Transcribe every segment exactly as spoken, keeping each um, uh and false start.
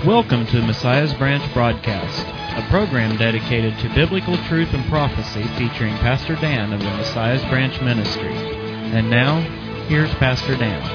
Welcome to Messiah's Branch Broadcast, a program dedicated to biblical truth and prophecy featuring Pastor Dan of the Messiah's Branch Ministry. And now, here's Pastor Dan.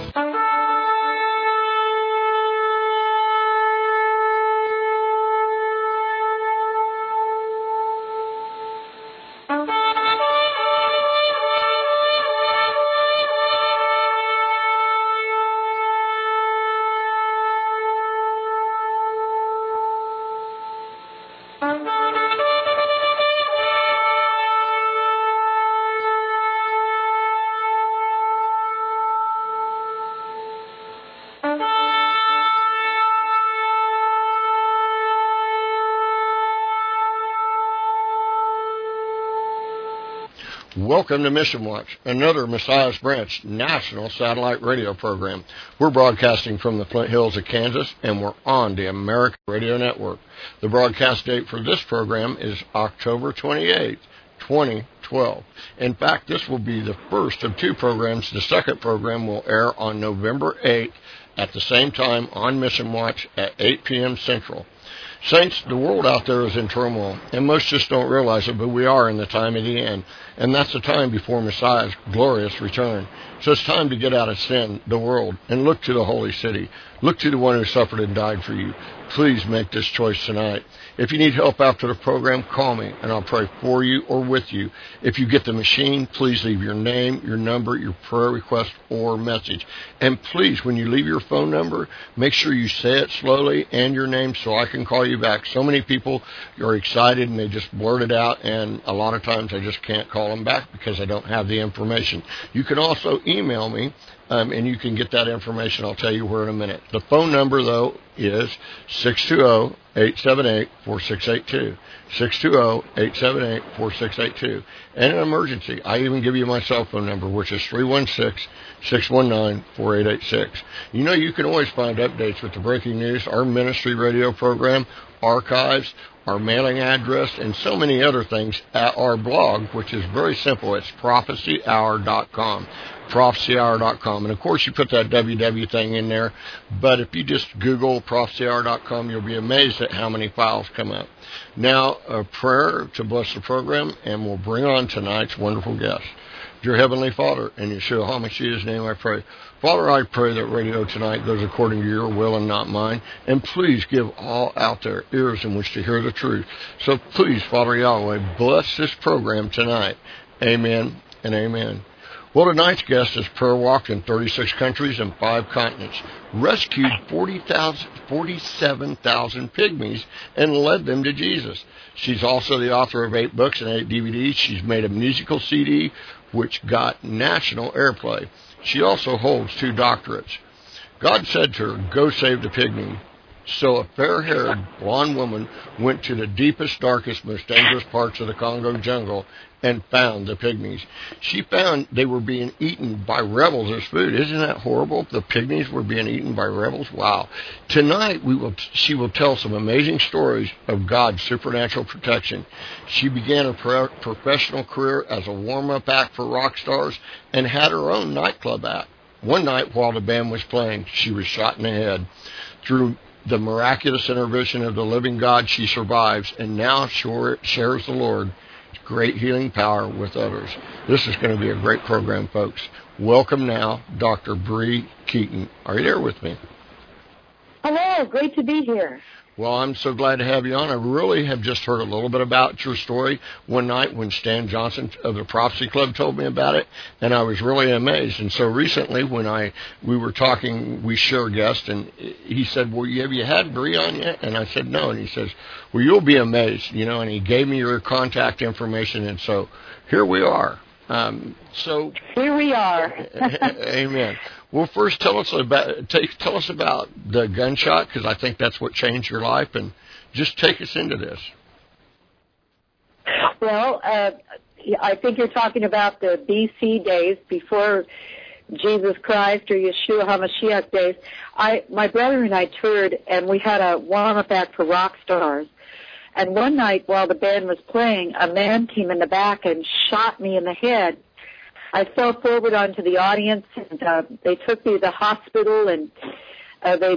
Welcome to Mission Watch, another Messiah's Branch national satellite radio program. We're broadcasting from the Flint Hills of Kansas, and we're on the American Radio Network. The broadcast date for this program is October twenty-eighth, twenty twelve. In fact, this will be the first of two programs. The second program will air on November eighth at the same time on Mission Watch at eight p.m. Central. Saints, the world out there is in turmoil, and most just don't realize it, but we are in the time of the end, and that's the time before Messiah's glorious return. So it's time to get out of sin, the world, and look to the holy city. Look to the one who suffered and died for you. Please make this choice tonight. If you need help after the program, call me, and I'll pray for you or with you. If you get the machine, please leave your name, your number, your prayer request, or message. And please, when you leave your phone number, make sure you say it slowly and your name so I can call you back. So many people are excited and they just blurt it out, and a lot of times I just can't call them back because I don't have the information. You can also email me. Um, and you can get that information. I'll tell you where in a minute. The phone number, though, is six two zero, eight seven eight, four six eight two. six two zero, eight seven eight, four six eight two. And an emergency, I even give you my cell phone number, which is three one six, six one nine, four eight eight six. You know, you can always find updates with the breaking news, our ministry radio program, archives, our mailing address, and so many other things at our blog, which is very simple. It's prophecy hour dot com. prophecy hour dot com. And, of course, you put that W W thing in there. But if you just Google prophecy hour dot com, you'll be amazed at how many files come up. Now, a prayer to bless the program, and we'll bring on tonight's wonderful guest. Dear Heavenly Father, in Yeshua HaMashiach's name I pray. Father, I pray that radio tonight goes according to your will and not mine. And please give all out there ears in which to hear the truth. So please, Father Yahweh, bless this program tonight. Amen and amen. Well, tonight's guest has prayer walked in thirty-six countries and five continents, rescued forty thousand, forty-seven thousand pygmies, and led them to Jesus. She's also the author of eight books and eight D V Ds. She's made a musical C D, which got national airplay. She also holds two doctorates. God said to her, "Go save the pygmy." So a fair-haired, blonde woman went to the deepest, darkest, most dangerous parts of the Congo jungle and found the pygmies. She found they were being eaten by rebels as food. Isn't that horrible? The pygmies were being eaten by rebels? Wow. Tonight, we will. she will tell some amazing stories of God's supernatural protection. She began her pro- professional career as a warm-up act for rock stars and had her own nightclub act. One night, while the band was playing, she was shot in the head. Through the miraculous intervention of the living God, she survives and now shares the Lord's great healing power with others. This is going to be a great program, folks. Welcome now, Doctor Bree Keaton. Are you there with me? Hello, great to be here. Well, I'm so glad to have you on. I really have just heard a little bit about your story one night when Stan Johnson of the Prophecy Club told me about it, and I was really amazed. And so recently when I we were talking, we share a guest, and he said, well, have you had Bree on yet? And I said, no. And he says, well, you'll be amazed, you know, and he gave me your contact information, and so here we are. Um, so here we are. Amen. Well, first, tell us about take, tell us about the gunshot, because I think that's what changed your life, and just take us into this. Well, uh, I think you're talking about the B C days before Jesus Christ or Yeshua HaMashiach days. I, my brother and I toured, and we had a warm-up act for rock stars. And one night while the band was playing, a man came in the back and shot me in the head. I fell forward onto the audience, and uh, they took me to the hospital, and uh, they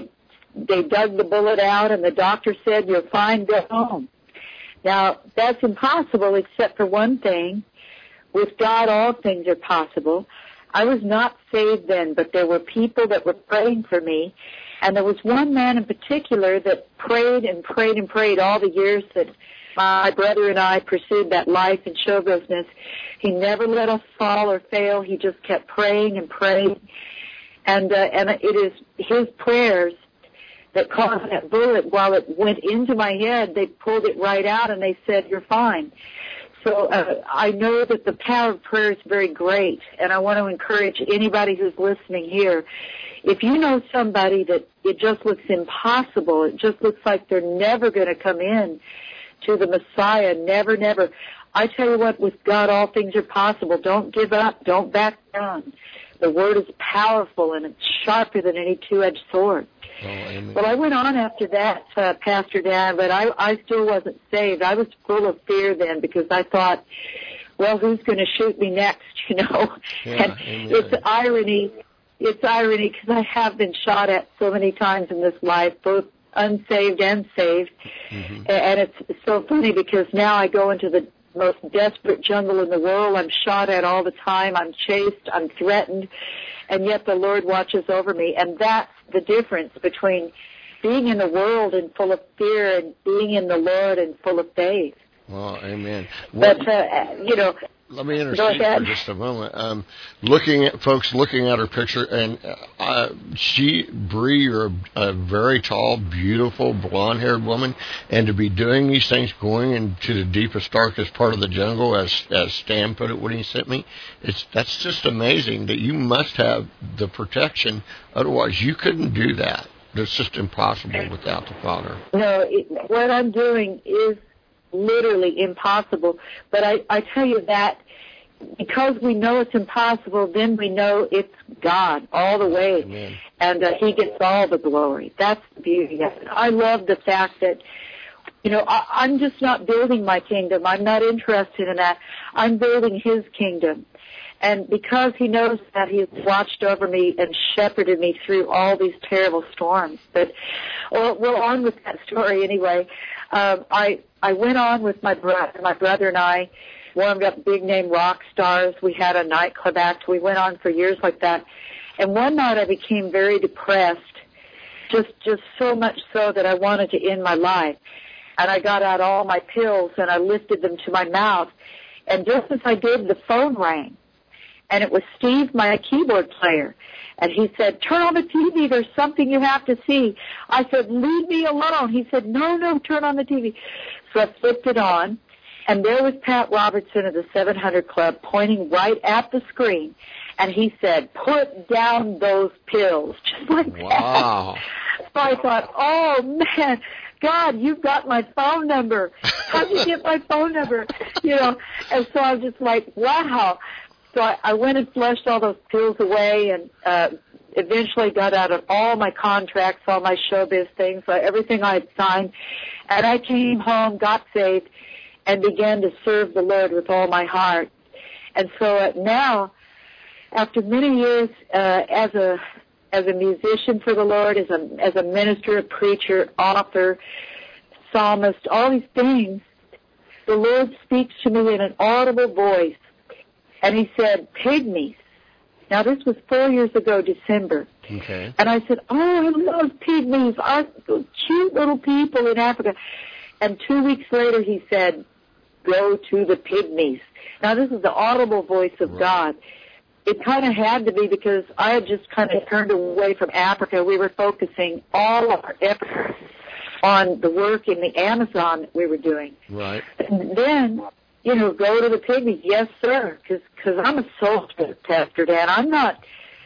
they dug the bullet out, and the doctor said, "You're fine, go home." Now, that's impossible except for one thing. With God, all things are possible. I was not saved then, but there were people that were praying for me. And there was one man in particular that prayed and prayed and prayed all the years that my brother and I pursued that life in show business. He never let us fall or fail. He just kept praying and praying. And, uh, and it is his prayers that caused that bullet. While it went into my head, they pulled it right out and they said, "You're fine." So uh, I know that the power of prayer is very great, and I want to encourage anybody who's listening here. If you know somebody that it just looks impossible, it just looks like they're never going to come in to the Messiah, never, never. I tell you what, with God, all things are possible. Don't give up. Don't back down. The Word is powerful, and it's sharper than any two-edged sword. Oh, amen. Well, I went on after that, uh, Pastor Dan, but I, I still wasn't saved. I was full of fear then because I thought, well, who's going to shoot me next, you know? Yeah, and amen. it's irony. It's irony because I have been shot at so many times in this life, both unsaved and saved. Mm-hmm. And it's so funny because now I go into the most desperate jungle in the world. I'm shot at all the time. I'm chased. I'm threatened. And yet the Lord watches over me. And that's the difference between being in the world and full of fear and being in the Lord and full of faith. Well, amen. Well, but, uh, you know, let me intercede for just a moment. Um, looking at folks, looking at her picture, and uh, she, Bree, you're a, a very tall, beautiful, blonde-haired woman, and to be doing these things, going into the deepest, darkest part of the jungle, as as Stan put it when he sent me, it's that's just amazing that you must have the protection. Otherwise, you couldn't do that. It's just impossible without the Father. No, it, what I'm doing is literally impossible. But I, I tell you that because we know it's impossible, then we know it's God all the way. Amen. And uh, He gets all the glory. That's the beauty of it. I love the fact that, you know, I, I'm just not building my kingdom. I'm not interested in that. I'm building His kingdom. And because He knows that, He has watched over me and shepherded me through all these terrible storms. But well, we'll on with that story anyway. Um, I I went on with my brother. My brother and I warmed up big name rock stars. We had a nightclub act. We went on for years like that. And one night I became very depressed, just just so much so that I wanted to end my life. And I got out all my pills and I lifted them to my mouth. And just as I did, the phone rang. And it was Steve, my keyboard player. And he said, "Turn on the T V. There's something you have to see." I said, "Leave me alone." He said, "No, no, turn on the T V." So I flipped it on. And there was Pat Robertson of the seven hundred Club pointing right at the screen. And he said, "Put down those pills." Just like wow. that. So I thought, oh, man, God, you've got my phone number. How'd you get my phone number? You know, and so I was just like, wow. So I, I went and flushed all those pills away and uh, eventually got out of all my contracts, all my showbiz things, uh, everything I had signed. And I came home, got saved, and began to serve the Lord with all my heart. And so uh, now, after many years uh, as a as a musician for the Lord, as a as a minister, a preacher, author, psalmist, all these things, the Lord speaks to me in an audible voice. And He said, "Pygmies." Now, this was four years ago, December. Okay. And I said, "Oh, I love pygmies. I, those cute little people in Africa." And two weeks later, He said, "Go to the pygmies." Now, this is the audible voice of right. God. It kind of had to be because I had just kind of turned away from Africa. We were focusing all our efforts on the work in the Amazon that we were doing. Right. And then, you know, go to the pygmies. Yes, sir, because I'm a soldier, Pastor Dan. I'm not,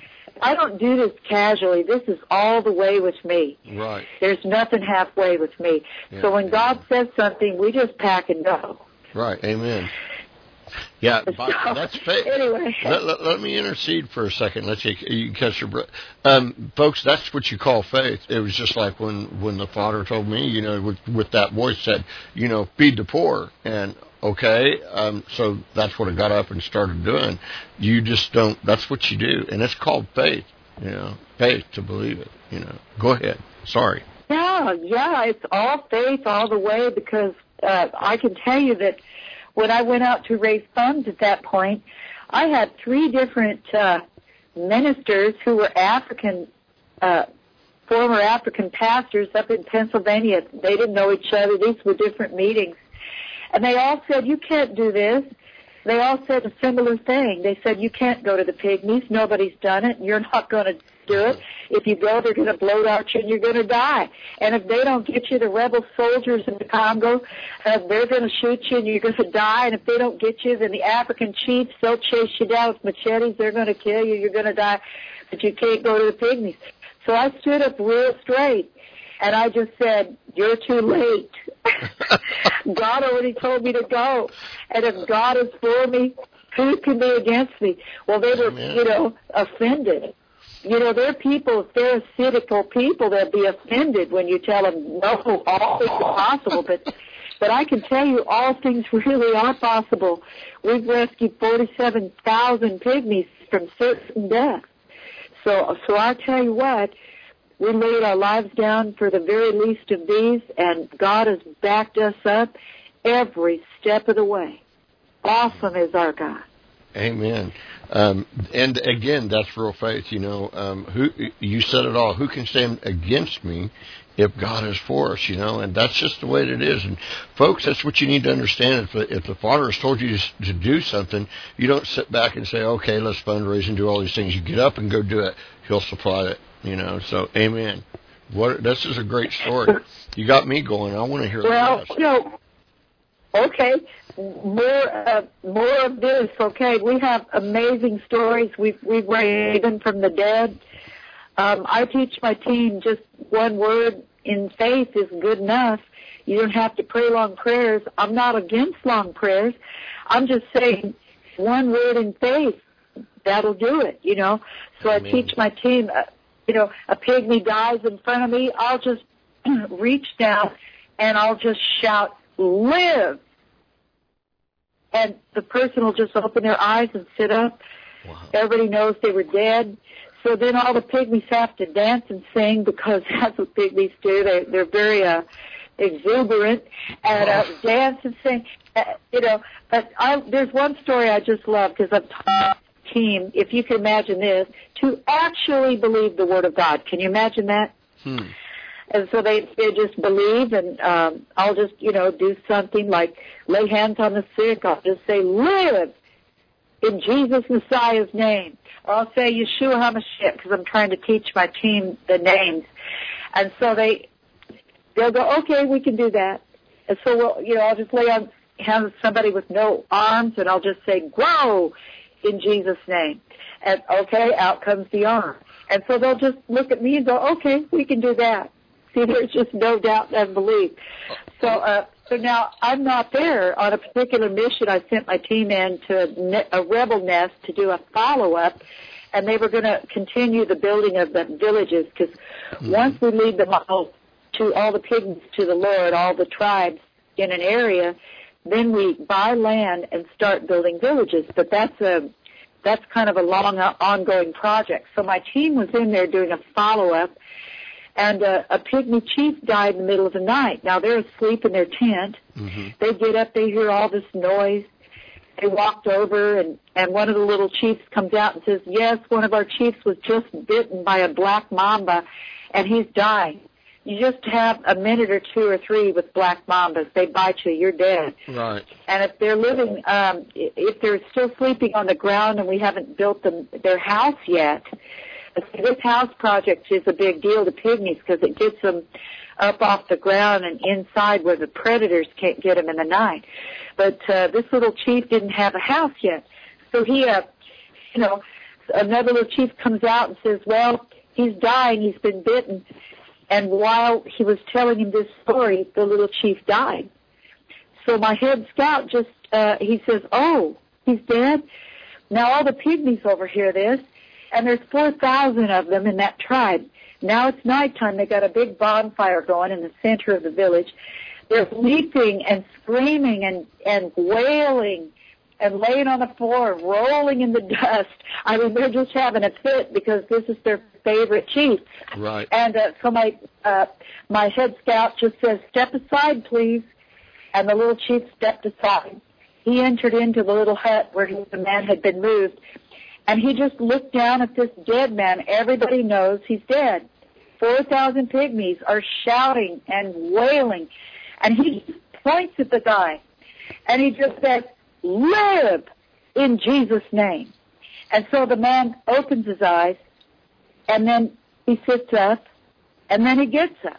I don't do this casually. This is all the way with me. Right. There's nothing halfway with me. Yeah, so when yeah. God says something, we just pack and go. Right. Amen. Yeah, so, that's faith. Anyway. Let, let, let me intercede for a second. Let you, you catch your breath. Um, folks, that's what you call faith. It was just like when, when the Father told me, you know, with, with that voice said, you know, feed the poor. And, okay, um, so that's what I got up and started doing. You just don't, that's what you do. And it's called faith. You know, faith to believe it. You know, go ahead. Sorry. Yeah, yeah, it's all faith all the way, because uh, I can tell you that when I went out to raise funds at that point, I had three different uh, ministers who were African, uh, former African pastors up in Pennsylvania. They didn't know each other. These were different meetings. And they all said, you can't do this. They all said a similar thing. They said, you can't go to the Pygmies. Nobody's done it. And you're not going to do it. If you go, they're going to blow out you and you're going to die. And if they don't get you, the rebel soldiers in the Congo, uh, they're going to shoot you and you're going to die. And if they don't get you, then the African chiefs, they'll chase you down with machetes. They're going to kill you. You're going to die. But you can't go to the Pygmies. So I stood up real straight. And I just said, you're too late. God already told me to go. And if God is for me, who can be against me? Well, they were, Amen. you know, offended. You know, they're people, if they're cynical people, they'll be offended when you tell them, no, all things are possible. But but I can tell you, all things really are possible. We've rescued forty-seven thousand pygmies from certain death. So, so I tell you what, we laid our lives down for the very least of these, and God has backed us up every step of the way. Awesome is our God. Amen. Um, and again, that's real faith. You know, um, who you said it all. Who can stand against me if God is for us? You know, and that's just the way it is. And folks, that's what you need to understand. If the, if the Father has told you to, to do something, you don't sit back and say, "Okay, let's fundraise and do all these things." You get up and go do it. He'll supply it. You know, so amen. What this is a great story. You got me going. I want to hear well, the rest. You know, okay, more uh, more of this. Okay, we have amazing stories. We've we've raised them from the dead. Um, I teach my team just one word in faith is good enough. You don't have to pray long prayers. I'm not against long prayers. I'm just saying one word in faith, that'll do it. You know, so Amen. I teach my team. Uh, You know, a pygmy dies in front of me, I'll just reach down and I'll just shout, live! And the person will just open their eyes and sit up. Wow. Everybody knows they were dead. So then all the pygmies have to dance and sing, because that's what pygmies do. They, they're very uh, exuberant and uh, dance and sing. Uh, you know, but I, there's one story I just love, because I've taught team, if you can imagine this, to actually believe the Word of God. Can you imagine that? Hmm. And so they, they just believe, and um, I'll just, you know, do something like lay hands on the sick. I'll just say, live in Jesus Messiah's name. Or I'll say Yeshua HaMashiach, because I'm trying to teach my team the names. And so they, they'll go, okay, we can do that. And so, we'll, you know, I'll just lay on hands on somebody with no arms, and I'll just say, grow in Jesus' name. And, okay, out comes the arm. And so they'll just look at me and go, okay, we can do that. See, there's just no doubt and belief. So uh, so now I'm not there. On a particular mission, I sent my team in to a rebel nest to do a follow-up, and they were going to continue the building of the villages, because mm-hmm. once we lead them all to all the pygmies to the Lord, all the tribes in an area, then we buy land and start building villages. But that's a that's kind of a long, ongoing project. So my team was in there doing a follow-up, and uh, a pygmy chief died in the middle of the night. Now, they're asleep in their tent. Mm-hmm. They get up, they hear all this noise. They walked over, and, and one of the little chiefs comes out and says, yes, one of our chiefs was just bitten by a black mamba, and he's dying. You just have a minute or two or three with black mambas. They bite you, you're dead. Right. And if they're living, um, if they're still sleeping on the ground and we haven't built them their house yet, this house project is a big deal to pygmies, because it gets them up off the ground and inside where the predators can't get them in the night. But uh, this little chief didn't have a house yet. So he, uh, you know, another little chief comes out and says, well, he's dying, he's been bitten. And while he was telling him this story, the little chief died. So my head scout just, uh, he says, oh, he's dead? Now all the pygmies overhear this, and there's four thousand of them in that tribe. Now it's nighttime. They got a big bonfire going in the center of the village. They're leaping and screaming and, and wailing and laying on the floor, rolling in the dust. I mean, they're just having a fit because this is their favorite chief. Right. And uh, so my uh, my head scout just says, "Step aside, please." And the little chief stepped aside. He entered into the little hut where he, the man had been moved, and he just looked down at this dead man. Everybody knows he's dead. Four thousand pygmies are shouting and wailing, and he points at the guy, and he just says, "Live in Jesus' name." And so the man opens his eyes, and then he sits up, and then he gets up,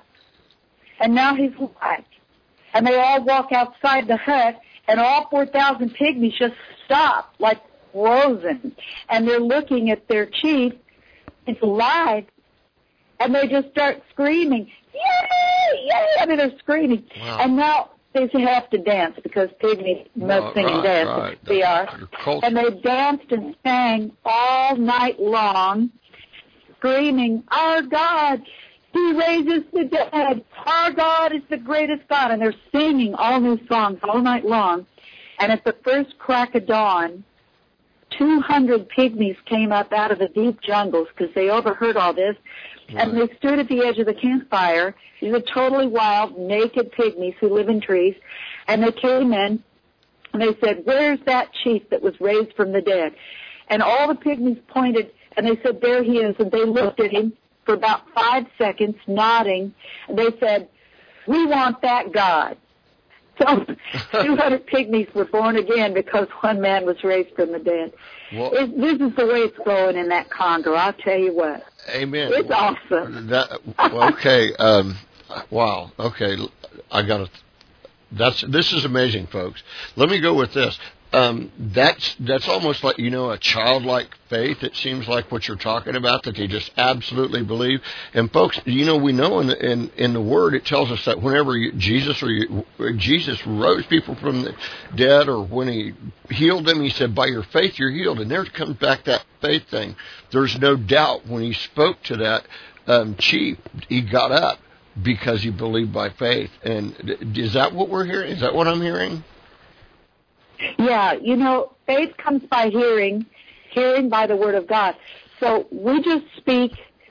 and now he's alive. And they all walk outside the hut, and all four thousand pygmies just stop, like frozen, and they're looking at their chief. It's alive, and they just start screaming, "Yay! Yay!" I mean, they're screaming. Wow. And now they have to dance because pygmies must Well, sing and right, dance. right. They That's are. your culture. And they danced and sang all night long, screaming, "Our God, He raises the dead. Our God is the greatest God." And they're singing all new songs all night long. And at the first crack of dawn, two hundred pygmies came up out of the deep jungles because they overheard all this. Right. And they stood at the edge of the campfire. These are totally wild, naked pygmies who live in trees. And they came in, and they said, "Where's that chief that was raised from the dead?" And all the pygmies pointed, and they said, "There he is." And they looked at him for about five seconds, nodding. And they said, "We want that God." So two hundred pygmies were born again because one man was raised from the dead. Well, it, this is the way it's going in that Congo, I'll tell you what. Amen. It's well, awesome. That, well, okay. Um, wow. Okay. I got to. That's this is amazing, folks. Let me go with this. Um, that's that's almost like, you know, a childlike faith. It seems like what you're talking about, that they just absolutely believe. And folks, you know, we know in the, in, in the Word it tells us that whenever you, Jesus or you, Jesus rose people from the dead, or when He healed them, He said, "By your faith you're healed." And there comes back that faith thing. There's no doubt when He spoke to that um, chief, he got up because he believed by faith. And is that what we're hearing? Is that what I'm hearing? Yeah, you know, faith comes by hearing, hearing by the Word of God. So we just speak,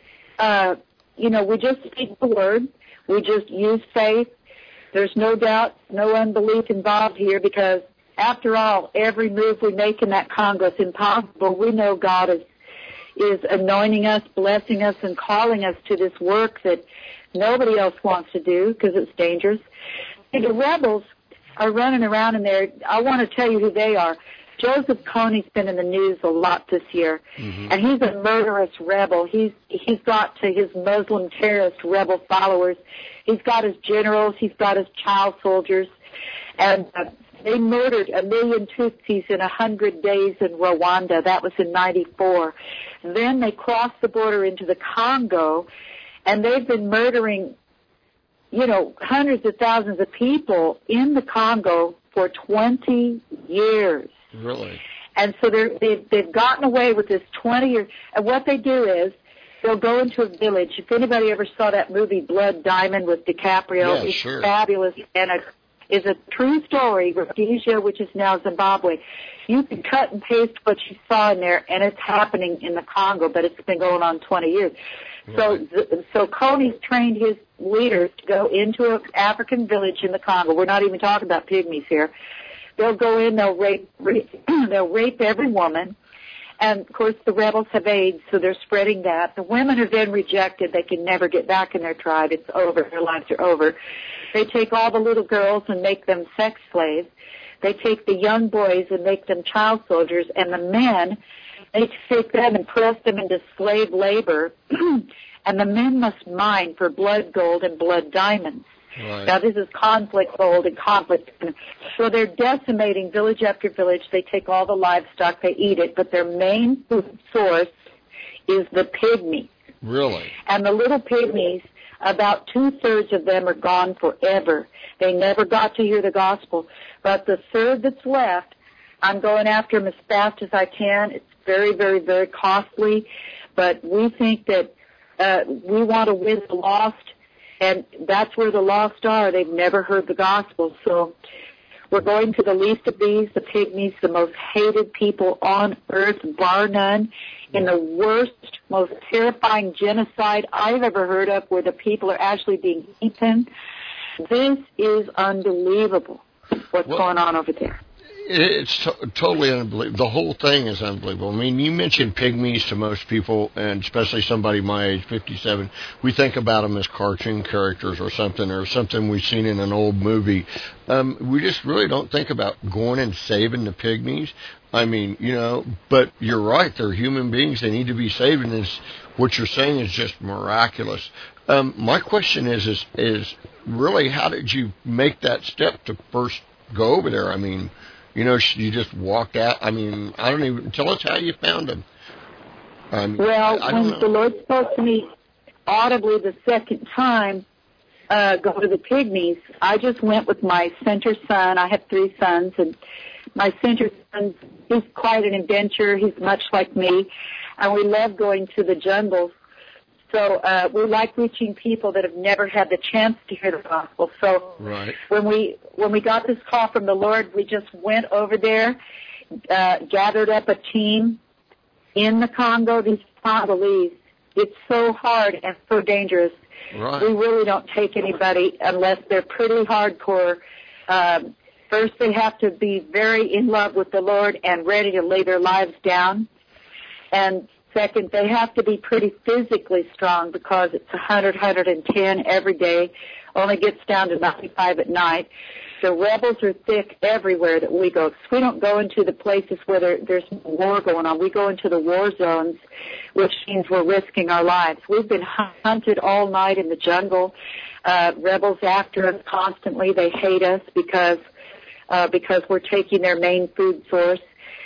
uh, you know, we just speak the Word. We just use faith. There's no doubt, no unbelief involved here, because after all, every move we make in that Congo is impossible. We know God is is anointing us, blessing us, and calling us to this work that nobody else wants to do because it's dangerous. And the rebels are running around in there. I want to tell you who they are. Joseph Kony's been in the news a lot this year, mm-hmm. and he's a murderous rebel. He's he's got to his Muslim terrorist rebel followers. He's got his generals. He's got his child soldiers, and uh, they murdered a million Tutsis in a hundred days in Rwanda. That was in ninety-four. Then they crossed the border into the Congo, and they've been murdering, you know, hundreds of thousands of people in the Congo for twenty years. Really? And so they're, they've, they've gotten away with this twenty years. And what they do is they'll go into a village. If anybody ever saw that movie Blood Diamond with DiCaprio, yeah, it's sure. fabulous, and it is a true story, Rhodesia, which is now Zimbabwe. You can cut and paste what you saw in there, and it's happening in the Congo, but it's been going on twenty years. Right. So, so Kony's trained his leaders to go into an African village in the Congo. We're not even talking about pygmies here. They'll go in, they'll rape, rape they'll rape every woman. And, of course, the rebels have AIDS, so they're spreading that. The women are then rejected. They can never get back in their tribe. It's over. Their lives are over. They take all the little girls and make them sex slaves. They take the young boys and make them child soldiers. And the men, they take them and press them into slave labor. And the men must mine for blood gold and blood diamonds. Right. Now, this is conflict gold and conflict. So they're decimating village after village. They take all the livestock, they eat it, but their main food source is the pygmies. Really? And the little pygmies, about two-thirds of them are gone forever. They never got to hear the gospel. But the third that's left, I'm going after them as fast as I can. It's very, very, very costly. But we think that uh, we want to win the lost. And that's where the lost are. They've never heard the gospel. So We're going to the least of these, the pygmies, the most hated people on earth, bar none, in the worst, most terrifying genocide I've ever heard of, where the people are actually being eaten. This is unbelievable, what's well, going on over there. It's to- totally unbelievable. The whole thing is unbelievable. I mean, you mentioned pygmies to most people, and especially somebody my age, fifty-seven. We think about them as cartoon characters or something, or something we've seen in an old movie. Um, we just really don't think about going and saving the pygmies. I mean, you know, but you're right. They're human beings. They need to be saved, and it's, what you're saying is just miraculous. Um, my question is, is, is really, how did you make that step to first go over there? I mean, you know, you just walked out. I mean, I don't even, tell us how you found them. Um, well, I, I when don't the Lord spoke to me audibly the second time, uh, go to the pygmies, I just went with my center son. I have three sons, and my center son, he's quite an adventurer. He's much like me, and we love going to the jungles. So uh, we like reaching people that have never had the chance to hear the gospel. So right. when we when we got this call from the Lord, we just went over there, uh, gathered up a team in the Congo. These Congolese, it's so hard and so dangerous. Right. We really don't take anybody unless they're pretty hardcore. Um, first, they have to be very in love with the Lord and ready to lay their lives down. And second, they have to be pretty physically strong, because it's one hundred, one hundred ten every day, only gets down to ninety-five at night. The rebels are thick everywhere that we go. We don't go into the places where there, there's war going on. We go into the war zones, which means we're risking our lives. We've been hunted all night in the jungle. Uh, rebels after us constantly. They hate us because uh, because we're taking their main food source.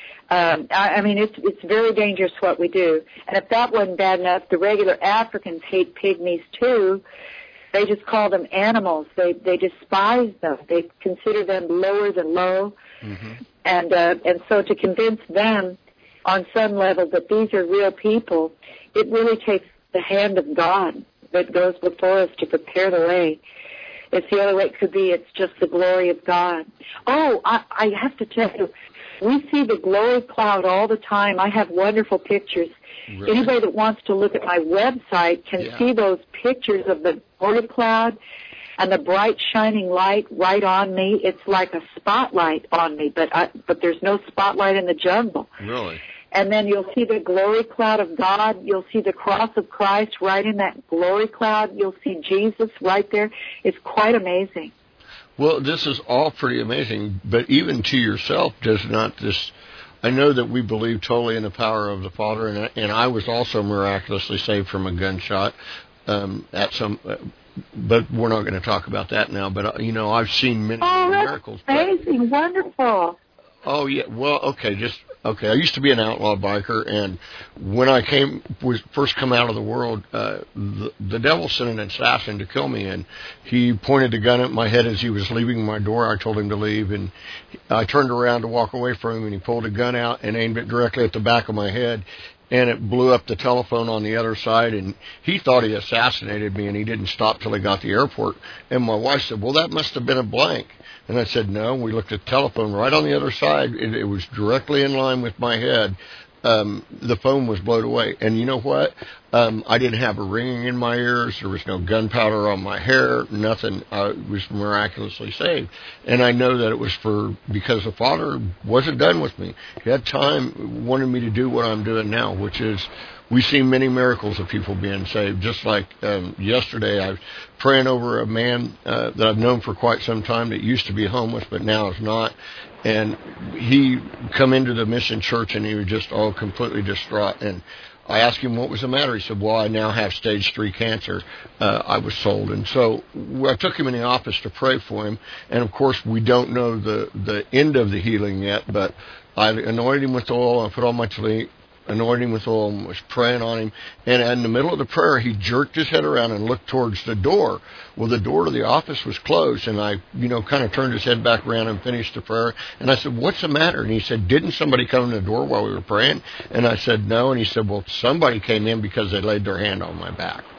Um, I, I mean, it's it's very dangerous what we do. And if that wasn't bad enough, the regular Africans hate pygmies too. They just call them animals. They they despise them. They consider them lower than low. Mm-hmm. And uh, and so to convince them on some level that these are real people, it really takes the hand of God that goes before us to prepare the way. It's the only way it could be. It's just the glory of God. Oh, I, I have to tell you, we see the glory cloud all the time. I have wonderful pictures. Really? Anybody that wants to look at my website can yeah. see those pictures of the glory cloud and the bright shining light right on me. It's like a spotlight on me, but I, but there's no spotlight in the jungle. Really? And then you'll see the glory cloud of God. You'll see the cross of Christ right in that glory cloud. You'll see Jesus right there. It's quite amazing. Well, this is all pretty amazing, but even to yourself, does not this... I know that we believe totally in the power of the Father, and, and I was also miraculously saved from a gunshot um, at some... Uh, but we're not going to talk about that now, but, uh, you know, I've seen many oh, miracles. Oh, that's amazing. But, wonderful. Oh, yeah. Well, okay, just... Okay, I used to be an outlaw biker, and when I came, was first come out of the world, uh, the, the devil sent an assassin to kill me, and he pointed the gun at my head as he was leaving my door. I told him to leave, and I turned around to walk away from him, and he pulled a gun out and aimed it directly at the back of my head, and it blew up the telephone on the other side, and he thought he assassinated me, and he didn't stop till he got to the airport. And my wife said, well, that must have been a blank. And I said, no. We looked at the telephone right on the other side. It, it was directly in line with my head. Um, the phone was blown away. And you know what? Um, I didn't have a ringing in my ears. There was no gunpowder on my hair, nothing. I was miraculously saved. And I know that it was for, because the Father wasn't done with me. He had time, wanted me to do what I'm doing now, which is, we see many miracles of people being saved. Just like um, yesterday, I was praying over a man uh, that I've known for quite some time that used to be homeless, but now is not. And he come into the mission church, and he was just all completely distraught. And I asked him what was the matter. He said, well, I now have stage three cancer. Uh, I was sold. And so I took him in the office to pray for him. And, of course, we don't know the, the end of the healing yet, but I anointed him with oil. I put on my tallit, anointed him with oil, and was praying on him. And in the middle of the prayer, he jerked his head around and looked towards the door. Well, the door to the office was closed, and I, you know, kind of turned his head back around and finished the prayer. And I said, what's the matter? And he said, didn't somebody come in the door while we were praying? And I said, no. And he said, well, somebody came in because they laid their hand on my back.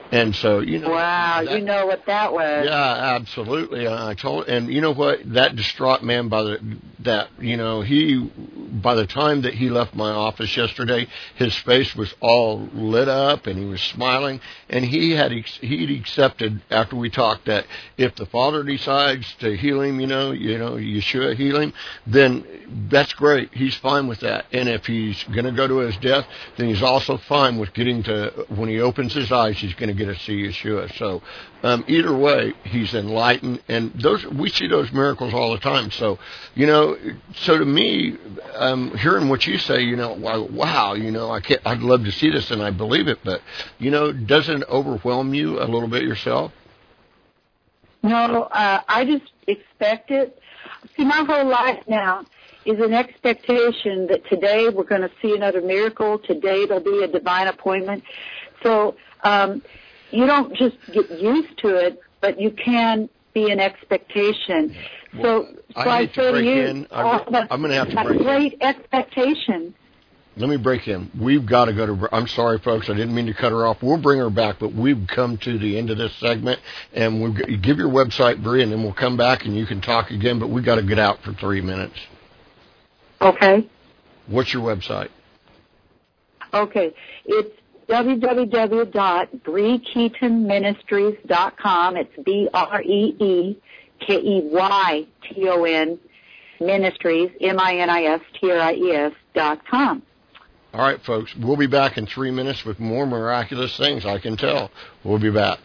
And so, you know. Wow, that, you know what that was. Yeah, absolutely. I told, and you know what? That distraught man, by the, that, you know, he, by the time that he left my office yesterday, his face was all lit up and he was smiling. And he had, he'd accepted after we talked that if the Father decides to heal him, you know, you know, Yeshua heal him, then that's great. He's fine with that. And if he's going to go to his death, then he's also fine with getting to, when he opens his eyes, he's going to get to see Yeshua. So um, either way, he's enlightened, and those we see those miracles all the time. So, you know, so to me, um, hearing what you say, you know, wow, you know, I can't, I'd love to see this, and I believe it, but you know, doesn't it overwhelm you a little bit yourself? No, uh, I just expect it. See, my whole life now is an expectation that today we're going to see another miracle. Today there'll be a divine appointment. So um, you don't just get used to it, but you can be an expectation. Well, so, I so I hate to say break to you, in. I'm, oh, I'm going to have to that break great in. expectation. Let me break in. We've got to go to, I'm sorry, folks, I didn't mean to cut her off. We'll bring her back, but we've come to the end of this segment, and we'll give your website, Bree, and then we'll come back and you can talk again, but we've got to get out for three minutes. Okay. What's your website? Okay. It's w w w dot bree keaton ministries dot com. It's B R E E K E Y T O N Ministries, M I N I S T R I E S dot com. All right, folks, we'll be back in three minutes with more miraculous things, I can tell. We'll be back.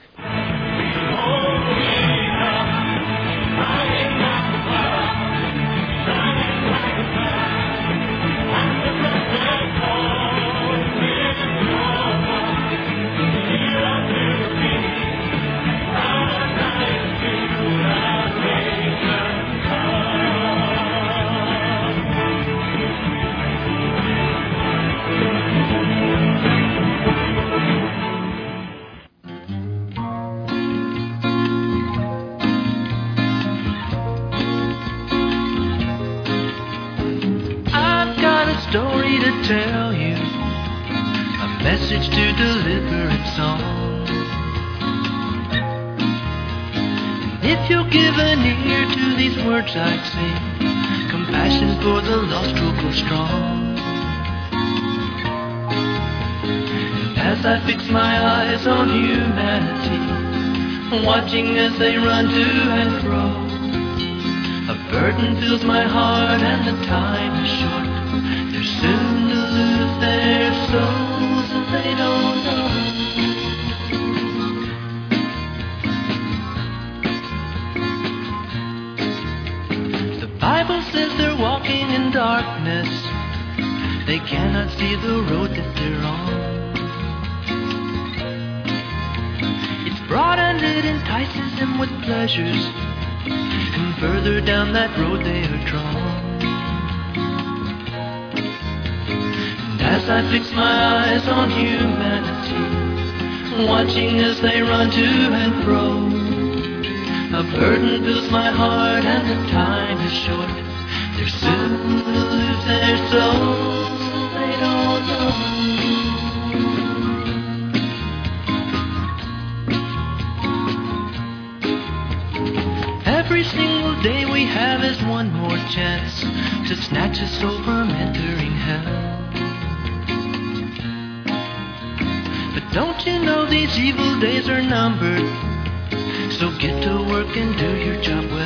Story to tell you, a message to deliver in song. And if you'll give an ear to these words I sing, compassion for the lost will grow strong. And as I fix my eyes on humanity, watching as they run to and fro, a burden fills my heart and the time is short. They're soon to lose their souls and they don't know. The Bible says they're walking in darkness. They cannot see the road that they're on. It's broad and it entices them with pleasures, and further down that road they are drawn. As I fix my eyes on humanity, watching as they run to and fro, a burden fills my heart and the time is short. They're soon to lose their souls and they don't know. Every single day we have is one more chance to snatch a soul from entering hell. Don't you know these evil days are numbered? So get to work and do your job well.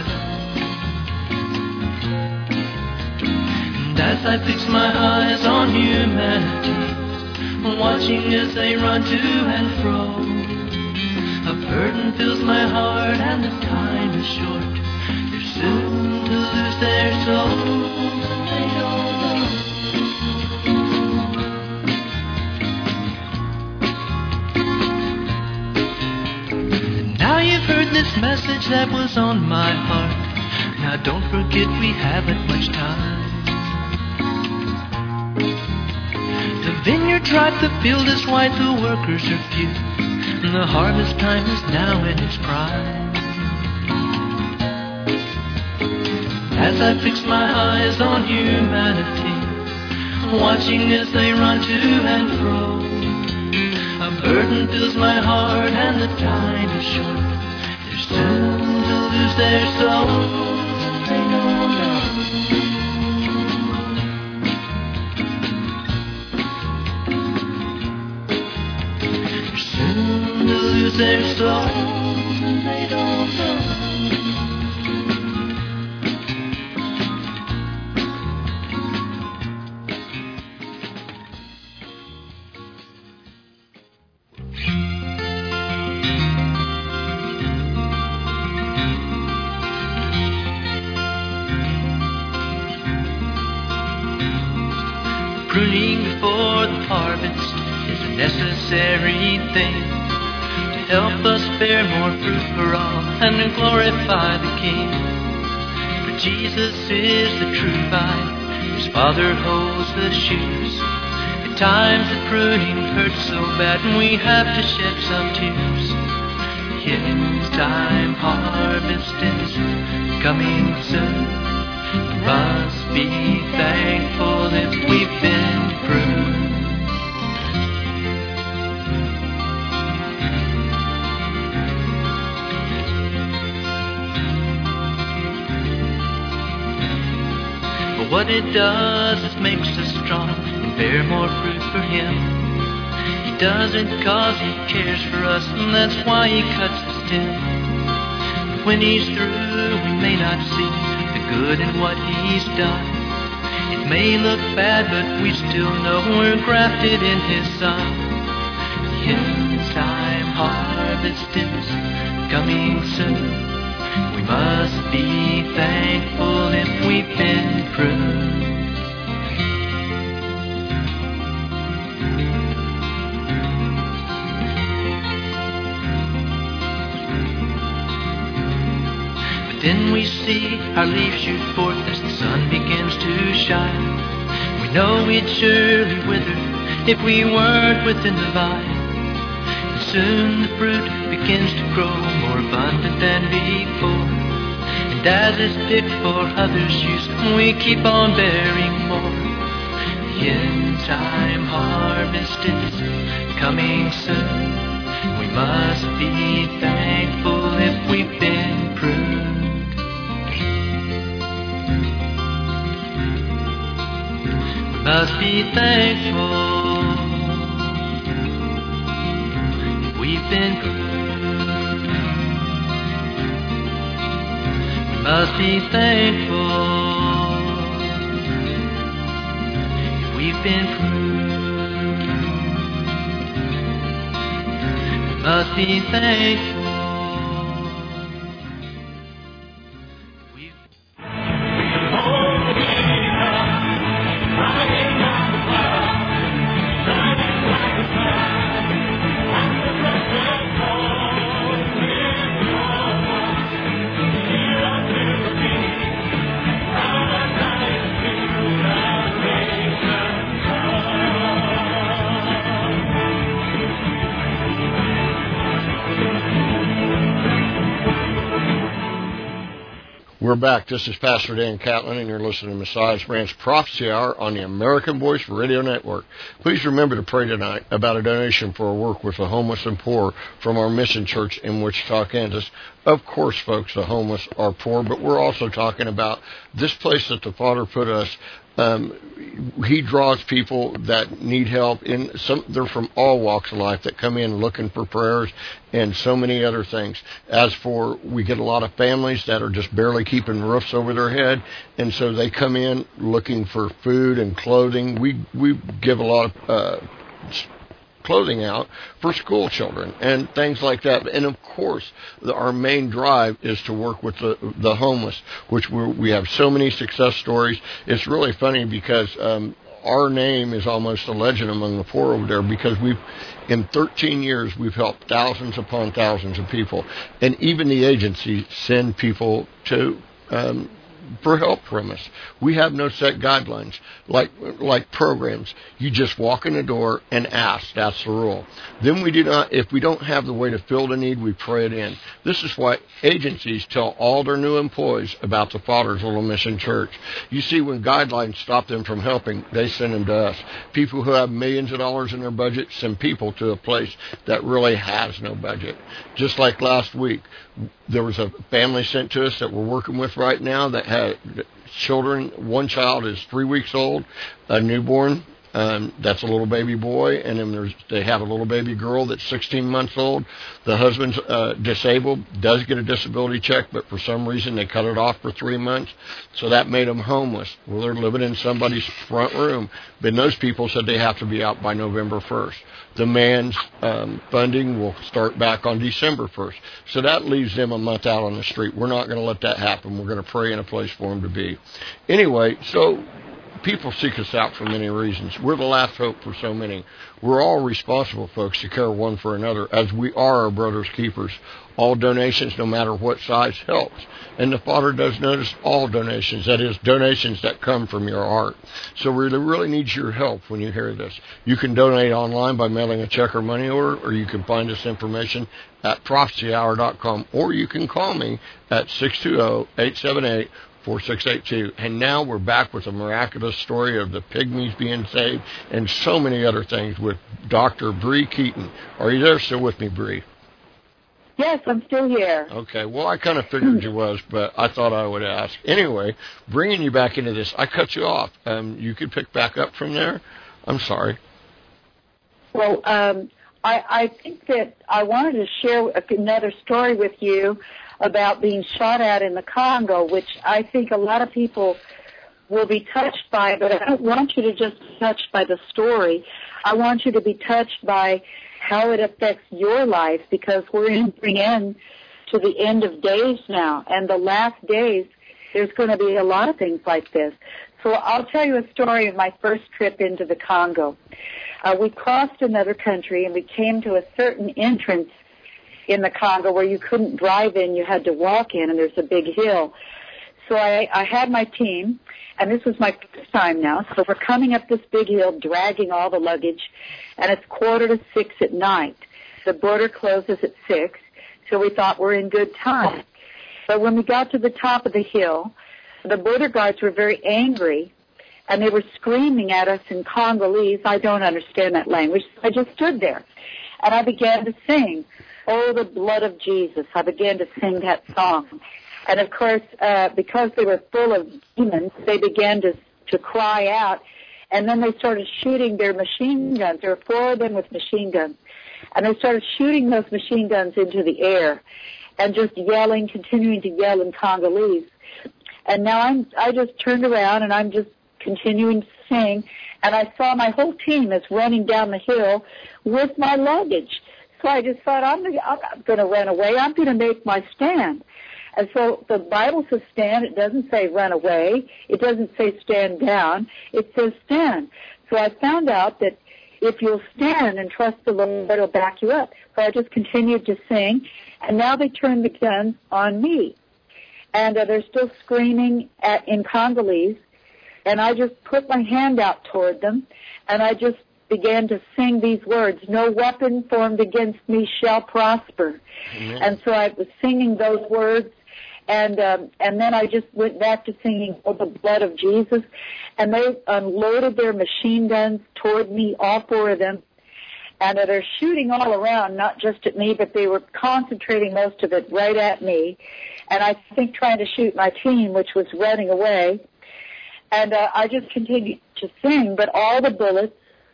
And as I fix my eyes on humanity, watching as they run to and fro, a burden fills my heart and the time is short. They're soon to lose their souls and they don't know. Now you've heard this message that was on my heart. Now don't forget we haven't much time. The vineyard's ripe, the field is white, the workers are few, and the harvest time is now in its prime. As I fix my eyes on humanity, watching as they run to and fro, a A burden fills my heart and the time is short. They're soon to lose their souls. They don't know. They're soon to lose their souls and they don't know. Pruning before the harvest is a necessary thing to help us bear more fruit for all and to glorify the King. For Jesus is the true vine, His Father holds the shoes. At times the pruning hurts so bad and we have to shed some tears. His time harvest is coming soon. We must be thankful if we've been pruned. But what it does is makes us strong and bear more fruit for Him. He does it cause He cares for us, and that's why He cuts His stem. And when He's through, we may not see the good in what He's done. It may look bad, but we still know we're grafted in His Son. The end time harvest is coming soon. We must be thankful if we've been pruned. Then we see our leaves shoot forth as the sun begins to shine. We know we'd surely wither if we weren't within the vine. And soon the fruit begins to grow more abundant than before. And as it's picked for others' use, we keep on bearing more. The end time harvest is coming soon. We must be thankful if we've been pruned. Must be thankful we've been pruned. We must be thankful we've been pruned. We must be thankful. We're back. This is Pastor Dan Catlin, and you're listening to Messiah's Branch Prophecy Hour on the American Voice Radio Network. Please remember to pray tonight about a donation for our work with the homeless and poor from our mission church in Wichita, Kansas. Of course, folks, the homeless are poor, but we're also talking about this place that the Father put us. Um, he draws people that need help. In some, they're from all walks of life that come in looking for prayers and so many other things. As for, we get a lot of families that are just barely keeping roofs over their head, and so they come in looking for food and clothing. We we give a lot of uh, clothing out for school children and things like that. And of course, the, our main drive is to work with the the homeless, which we're, we have so many success stories. It's really funny because um, our name is almost a legend among the poor over there, because we've in thirteen years we've helped thousands upon thousands of people, and even the agency send people to um, for help from us. We have no set guidelines like like programs. You just walk in the door and ask. That's the rule. Then we do not, if we don't have the way to fill the need, we pray it in. This is why agencies tell all their new employees about the Father's Little Mission Church. You see, when guidelines stop them from helping, they send them to us. People who have millions of dollars in their budget send people to a place that really has no budget. Just like last week, there was a family sent to us that we're working with right now that had children. One child is three weeks old, a newborn. Um, that's a little baby boy, and then there's, they have a little baby girl that's sixteen months old. The husband's uh, disabled, does get a disability check, but for some reason they cut it off for three months, so that made them homeless. Well, they're living in somebody's front room, but those people said they have to be out by November first. The man's um, funding will start back on December first, so that leaves them a month out on the street. We're not going to let that happen. We're going to pray in a place for them to be. Anyway, so people seek us out for many reasons. We're the last hope for so many. We're all responsible, folks, to care one for another, as we are our brother's keepers. All donations, no matter what size, helps. And the Father does notice all donations, that is, donations that come from your heart. So we really need your help when you hear this. You can donate online by mailing a check or money order, or you can find this information at prophecy hour dot com, or you can call me at six two zero, eight seven eight, four six eight two. And now we're back with a miraculous story of the pygmies being saved and so many other things with Doctor Bree Keaton. Are you there still with me, Bree? Yes, I'm still here. Okay, well, I kind of figured you was, but I thought I would ask. Anyway, bringing you back into this, I cut you off. Um, you could pick back up from there? I'm sorry. Well, um, I, I think that I wanted to share another story with you about being shot at in the Congo, which I think a lot of people will be touched by, but I don't want you to just be touched by the story. I want you to be touched by how it affects your life, because we're entering in to the end of days now, and the last days, there's going to be a lot of things like this. So I'll tell you a story of my first trip into the Congo. Uh, we crossed another country, and we came to a certain entrance in the Congo where you couldn't drive in, you had to walk in, and there's a big hill. So I, I had my team, and this was my first time now, so we're coming up this big hill, dragging all the luggage, and it's quarter to six at night. The border closes at six, so we thought we're in good time. But when we got to the top of the hill, the border guards were very angry, and they were screaming at us in Congolese. I don't understand that language, so I just stood there, and I began to sing, "Oh, the blood of Jesus." I began to sing that song. And, of course, uh, because they were full of demons, they began to, to cry out. And then they started shooting their machine guns. There were four of them with machine guns. And they started shooting those machine guns into the air and just yelling, continuing to yell in Congolese. And now I'm, I just turned around, and I'm just continuing to sing. And I saw my whole team is running down the hill with my luggage. So I just thought, I'm not going to run away. I'm going to make my stand. And so the Bible says stand. It doesn't say run away. It doesn't say stand down. It says stand. So I found out that if you'll stand and trust the Lord, He'll back you up. So I just continued to sing, and now they turned the guns on me. And uh, they're still screaming at, in Congolese, and I just put my hand out toward them, and I just began to sing these words, "No weapon formed against me shall prosper." Amen. And so I was singing those words, and um, and then I just went back to singing, "Oh, the blood of Jesus," and they unloaded their machine guns toward me, all four of them, and uh, they're shooting all around, not just at me, but they were concentrating most of it right at me, and I think trying to shoot my team, which was running away, and uh, I just continued to sing, but all the bullets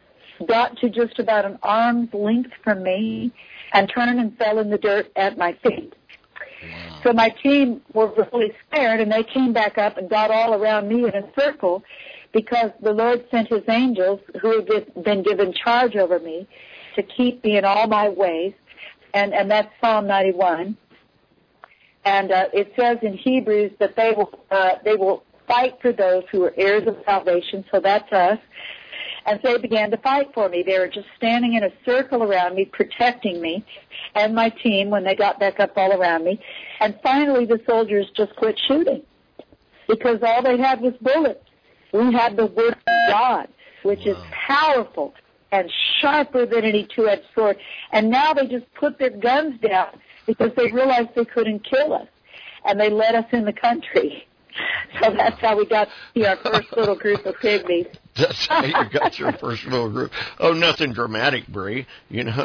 got to just about an arm's length from me and turned and fell in the dirt at my feet. Wow. So my team were really scared, and they came back up and got all around me in a circle, because the Lord sent His angels, who had been given charge over me, to keep me in all my ways, and, and that's Psalm ninety-one. And uh, it says in Hebrews that they will uh, they will fight for those who are heirs of salvation, so that's us. And so they began to fight for me. They were just standing in a circle around me, protecting me and my team when they got back up all around me. And finally, the soldiers just quit shooting. because all they had was bullets. We had the Word of God, which wow. is powerful and sharper than any two-edged sword. And now they just put their guns down because they realized they couldn't kill us. And they let us in the country. So that's how we got to see our first little group of pygmies. That's how you got your first little group. Oh, nothing dramatic, Bree. You know,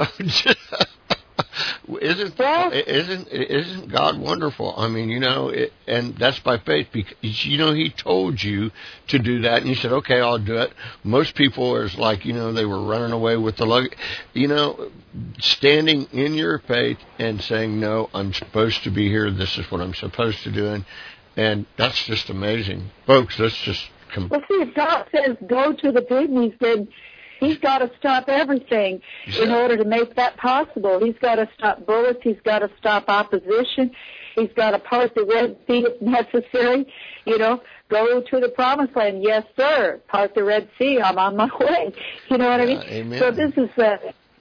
isn't well, isn't isn't God wonderful? I mean, you know, it, and that's by faith because you know He told you to do that, and you said, "Okay, I'll do it." Most people are like, you know, they were running away with the luggage. You know, standing in your faith and saying, "No, I'm supposed to be here. This is what I'm supposed to do," and and that's just amazing, folks. That's just. Com- well, see, if God says go to the pygmies, then He's got to stop everything yeah. in order to make that possible. He's got to stop bullets. He's got to stop opposition. He's got to part the Red Sea if necessary. You know, go to the Promised Land. Yes, sir. Part the Red Sea. I'm on my way. You know what yeah, I mean? Amen. So this is uh,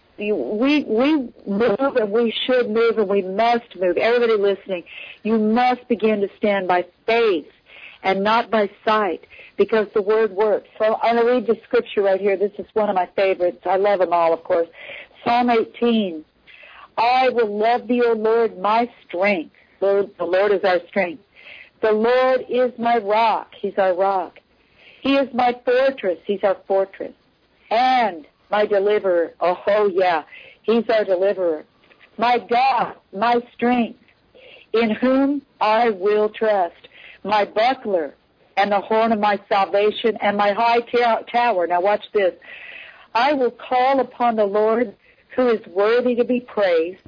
we we move and we should move and we must move. Everybody listening, you must begin to stand by faith and not by sight, because the Word works. So I'm going to read the scripture right here. This is one of my favorites. I love them all, of course. Psalm eighteen. I will love thee, O Lord, my strength. Lord, the Lord is our strength. The Lord is my rock. He's our rock. He is my fortress. He's our fortress. And my deliverer. Oh, oh yeah. He's our deliverer. My God, my strength, in whom I will trust. My buckler and the horn of my salvation and my high ta- tower. Now watch this. I will call upon the Lord who is worthy to be praised.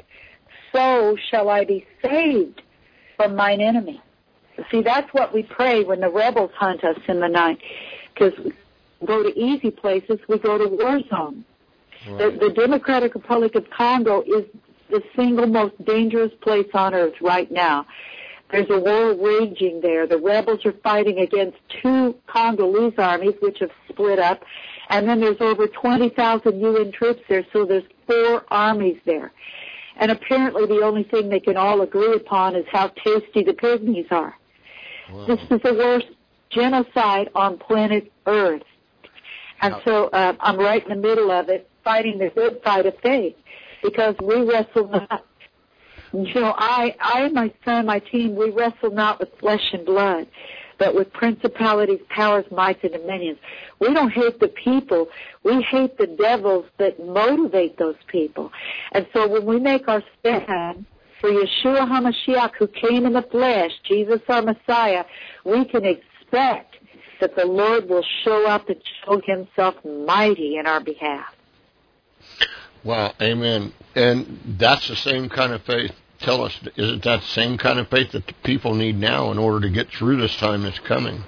So shall I be saved from mine enemy. See, that's what we pray when the rebels hunt us in the night. Because we go to easy places, we go to war zones. Right. The, the Democratic Republic of Congo is the single most dangerous place on earth right now. There's a war raging there. The rebels are fighting against two Congolese armies, which have split up. And then there's over twenty thousand U N troops there, so there's four armies there. And apparently the only thing they can all agree upon is how tasty the pygmies are. Wow. This is the worst genocide on planet Earth. And wow. so uh, I'm right in the middle of it, fighting the good fight of faith, because we wrestle not. You know, I, I and my son, my team, we wrestle not with flesh and blood, but with principalities, powers, mights, and dominions. We don't hate the people. We hate the devils that motivate those people. And so when we make our stand for Yeshua HaMashiach, who came in the flesh, Jesus our Messiah, we can expect that the Lord will show up and show Himself mighty in our behalf. Wow, amen. And that's the same kind of faith. Tell us, isn't that the same kind of faith that the people need now in order to get through this time that's coming?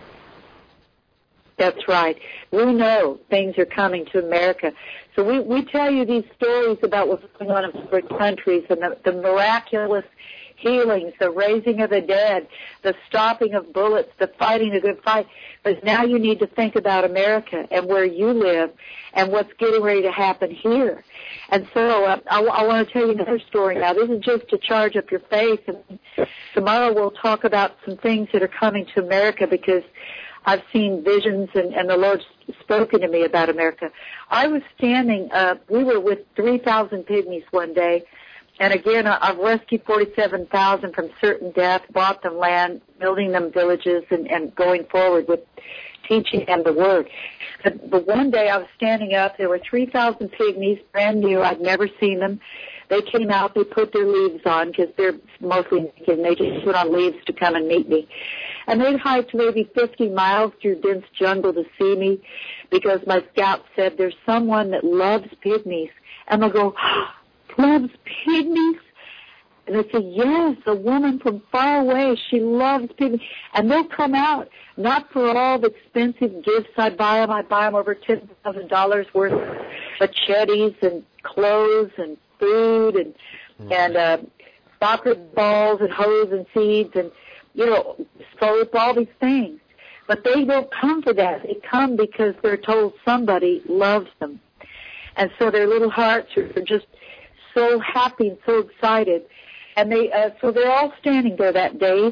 That's right. We know things are coming to America. So we, we tell you these stories about what's going on in different countries and the, the miraculous healings, the raising of the dead, the stopping of bullets, the fighting a good fight. But now you need to think about America and where you live and what's getting ready to happen here. And so uh, I, I want to tell you another story now. This is just to charge up your faith. And tomorrow we'll talk about some things that are coming to America, because I've seen visions and, and the Lord's spoken to me about America. I was standing, uh, we were with three thousand pygmies one day. And again, I've rescued forty-seven thousand from certain death, bought them land, building them villages, and, and going forward with teaching them the Word. But, but one day I was standing up. There were three thousand pygmies, brand new. I'd never seen them. They came out. They put their leaves on, because they're mostly naked, and they just put on leaves to come and meet me. And they'd hiked maybe fifty miles through dense jungle to see me, because my scout said, there's someone that loves pygmies. And they'll go, loves pygmies? And I said, yes, a woman from far away, she loves pygmies. And they'll come out, not for all the expensive gifts I buy them. I buy them over ten thousand dollars worth of machetes and clothes and food and, mm-hmm. and uh, soccer balls and hose and seeds and, you know, soap, all these things. But they don't come for that. They come because they're told somebody loves them. And so their little hearts are just so happy and so excited. And they, uh, so they're all standing there that day,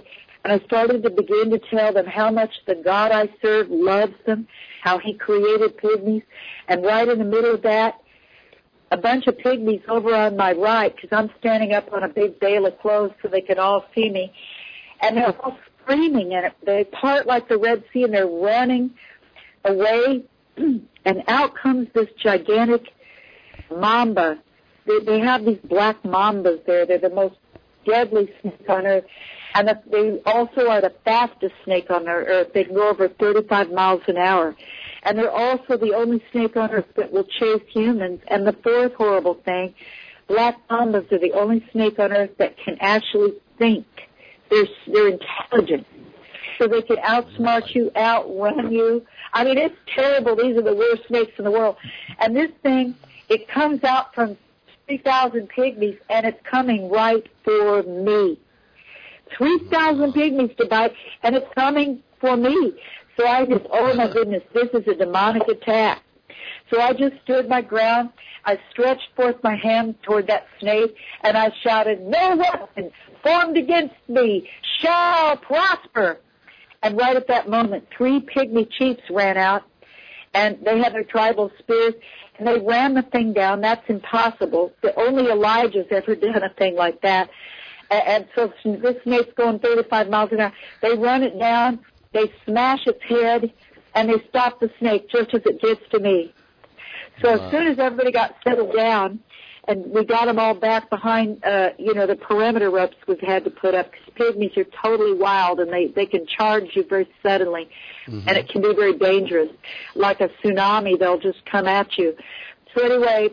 And I started to begin to tell them how much the God I serve loves them, how he created pygmies. And right in the middle of that, a bunch of pygmies over on my right, because I'm standing up on a big bale of clothes so they can all see me. And they're all screaming, and they part like the Red Sea, and they're running away. And out comes this gigantic mamba. They, they have these black mambas there. They're the most deadly snake on earth. And the, they also are the fastest snake on earth. They can go over thirty-five miles an hour. And they're also the only snake on earth that will chase humans. And the fourth horrible thing, black mambas are the only snake on earth that can actually think. They're, they're intelligent. So they can outsmart you, outrun you. I mean, it's terrible. These are the worst snakes in the world. And this thing, it comes out from three thousand pygmies, and it's coming right for me. three thousand pygmies to bite, and it's coming for me. So I just, oh my goodness, this is a demonic attack. So I just stood my ground. I stretched forth my hand toward that snake, and I shouted, "No weapon formed against me shall prosper." And right at that moment, three pygmy chiefs ran out, and they had their tribal spears, and they ran the thing down. That's impossible. The only Elijah's ever done a thing like that. And so this snake's going thirty-five miles an hour. They run it down, they smash its head, and they stop the snake just as it gets to me. So wow. As soon as everybody got settled down, and we got them all back behind, uh, you know, the perimeter ropes we've had to put up, because pygmies are totally wild, and they, they can charge you very suddenly, mm-hmm. and it can be very dangerous. Like a tsunami, they'll just come at you. So anyway,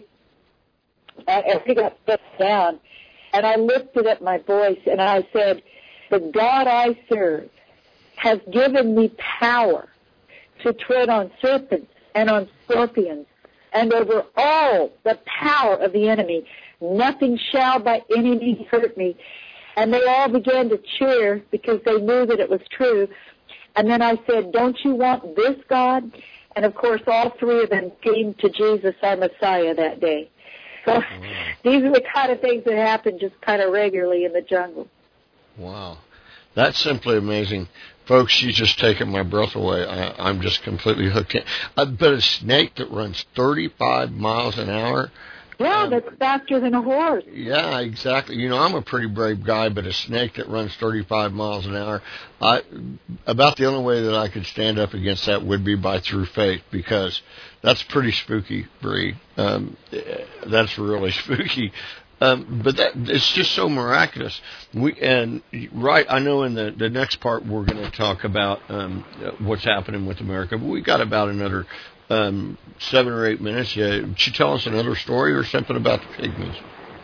as we got set down, and I lifted up my voice, and I said, "The God I serve has given me power to tread on serpents and on scorpions, and over all the power of the enemy. Nothing shall by any means hurt me." And they all began to cheer because they knew that it was true. And then I said, "Don't you want this God?" And, of course, all three of them came to Jesus, our Messiah, that day. So wow. These are the kind of things that happen just kind of regularly in the jungle. Wow. That's simply amazing. Folks, she's just taken my breath away. I, I'm just completely hooked in. I bet a snake that runs thirty-five miles an hour. Yeah, um, that's faster than a horse. Yeah, exactly. You know, I'm a pretty brave guy, but a snake that runs thirty-five miles an hour, I, about the only way that I could stand up against that would be by through faith, because that's pretty spooky, Bree. Um, that's really spooky. Um, but that, it's just so miraculous. We and right, I know in the, the next part we're going to talk about um, what's happening with America. But we got about another um, seven or eight minutes. Yeah, would you tell us another story or something about the pygmies?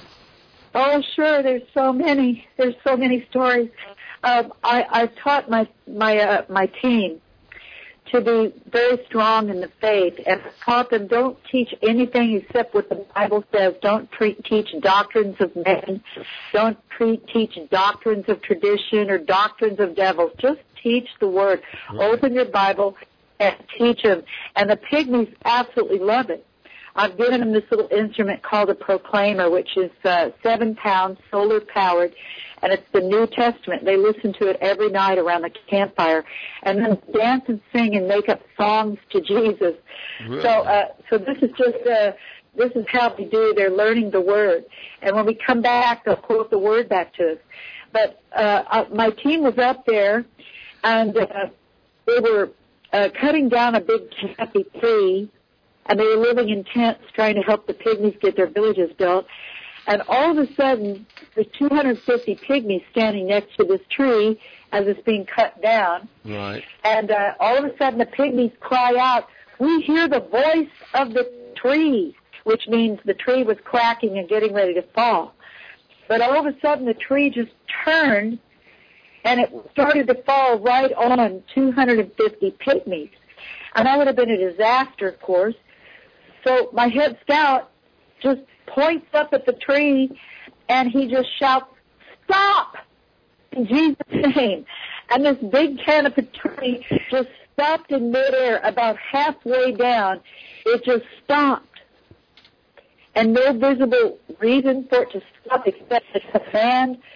Oh, sure. There's so many. There's so many stories. Um, I, I've taught my my uh, my team to be very strong in the faith, and taught them don't teach anything except what the Bible says. Don't pre- teach doctrines of men. Don't pre- teach doctrines of tradition or doctrines of devils. Just teach the Word. Right. Open your Bible and teach them. And the pygmies absolutely love it. I've given them this little instrument called a proclaimer, which is uh, seven pounds, solar powered, and it's the New Testament. They listen to it every night around the campfire, and then dance and sing and make up songs to Jesus. Really? So, uh, so this is just uh, this is how they do. They're learning the Word, and when we come back, they'll quote the Word back to us. But uh, uh, my team was up there, and uh, they were uh, cutting down a big canopy tree. And they were living in tents trying to help the pygmies get their villages built. And all of a sudden, there's two hundred fifty pygmies standing next to this tree as it's being cut down. Right. And uh, all of a sudden, the pygmies cry out, "We hear the voice of the tree," which means the tree was cracking and getting ready to fall. But all of a sudden, the tree just turned, and it started to fall right on two hundred fifty pygmies. And that would have been a disaster, of course. So my head scout just points up at the tree, and he just shouts, "Stop!" in Jesus' name. And this big canopy tree just stopped in midair about halfway down. It just stopped. And no visible reason for it to stop except the command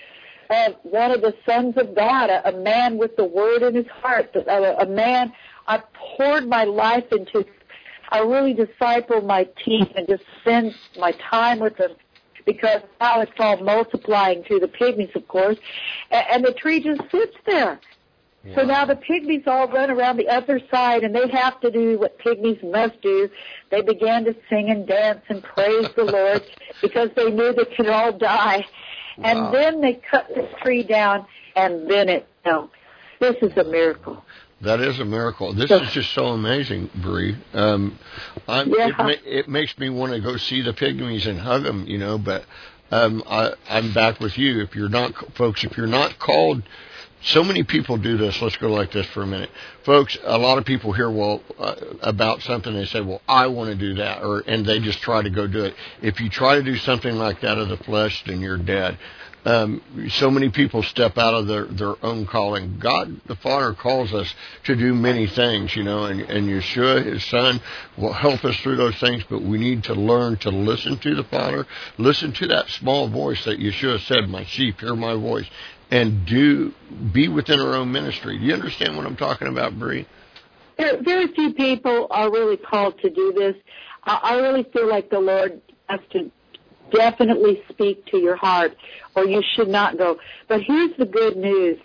of one of the sons of God, a, a man with the word in his heart, a, a man I poured my life into. I really discipled my team and just spent my time with them, because now it's all multiplying through the pygmies, of course, and, and the tree just sits there. Wow. So now the pygmies all run around the other side, and they have to do what pygmies must do. They began to sing and dance and praise the Lord, because they knew they could all die. Wow. And then they cut the tree down, and then it fell. This is a miracle. That is a miracle. This is just so amazing, Bree. Um, I'm, yeah. it, ma- it makes me want to go see the pygmies and hug them, you know. But um, I, I'm back with you. If you're not, folks, if you're not called, so many people do this. Let's go like this for a minute, folks. A lot of people hear well uh, about something. They say, "Well, I want to do that," or and they just try to go do it. If you try to do something like that of the flesh, then you're dead. Um, so many people step out of their, their own calling. God, the Father, calls us to do many things, you know, and, and Yeshua, His Son, will help us through those things, but we need to learn to listen to the Father, listen to that small voice that Yeshua said, "My sheep hear my voice," and do be within our own ministry. Do you understand what I'm talking about, Bree? There, very few people are really called to do this. I, I really feel like the Lord has to definitely speak to your heart, or you should not go. But here's the good news.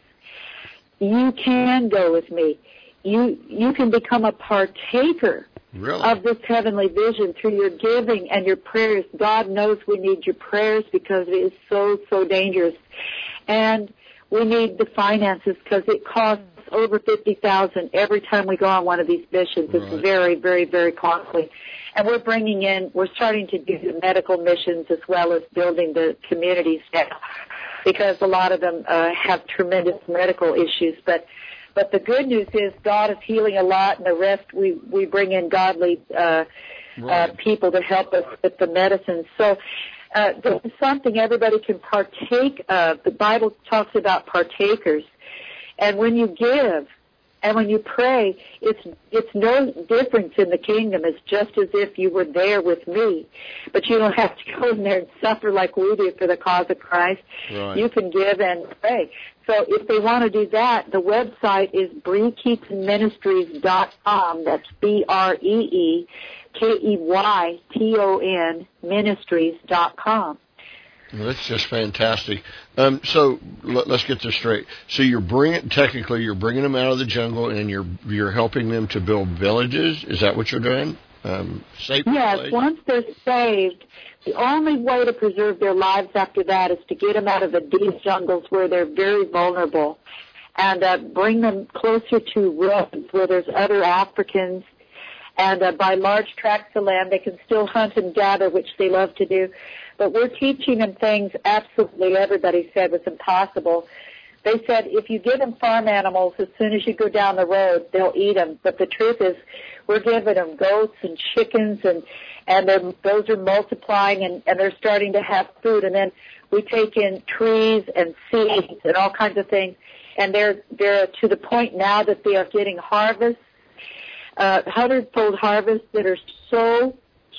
You can go with me. You you can become a partaker really? of this heavenly vision through your giving and your prayers. God knows we need your prayers, because it is so, so dangerous. And we need the finances, because it costs over fifty thousand dollars every time we go on one of these missions. It's right. very, very, very costly. And we're bringing in, we're starting to do the medical missions as well as building the communities now, because a lot of them uh, have tremendous medical issues. But but the good news is God is healing a lot, and the rest we, we bring in godly uh, right. uh, people to help us with the medicine. So uh, this is something everybody can partake of. The Bible talks about partakers. And when you give, and when you pray, it's it's no difference in the kingdom. It's just as if you were there with me. But you don't have to go in there and suffer like we do for the cause of Christ. Right. You can give and pray. So if they want to do that, the website is Bree Keyton Ministries dot com. That's B R E E K E Y T O N Ministries dot com. Well, that's just fantastic. Um, so let, let's get this straight. So you're bringing, technically, you're bringing them out of the jungle, and you're you're helping them to build villages. Is that what you're doing? Um, safe yes. place? Once they're saved, the only way to preserve their lives after that is to get them out of the deep jungles where they're very vulnerable, and uh, bring them closer to roads where there's other Africans. And uh, by large tracts of land, they can still hunt and gather, which they love to do. But we're teaching them things absolutely everybody said was impossible. They said if you give them farm animals, as soon as you go down the road, they'll eat them. But the truth is, we're giving them goats and chickens, and and those are multiplying, and, and they're starting to have food. And then we take in trees and seeds and all kinds of things, and they're they're to the point now that they are getting harvests, uh, hundredfold harvests that are so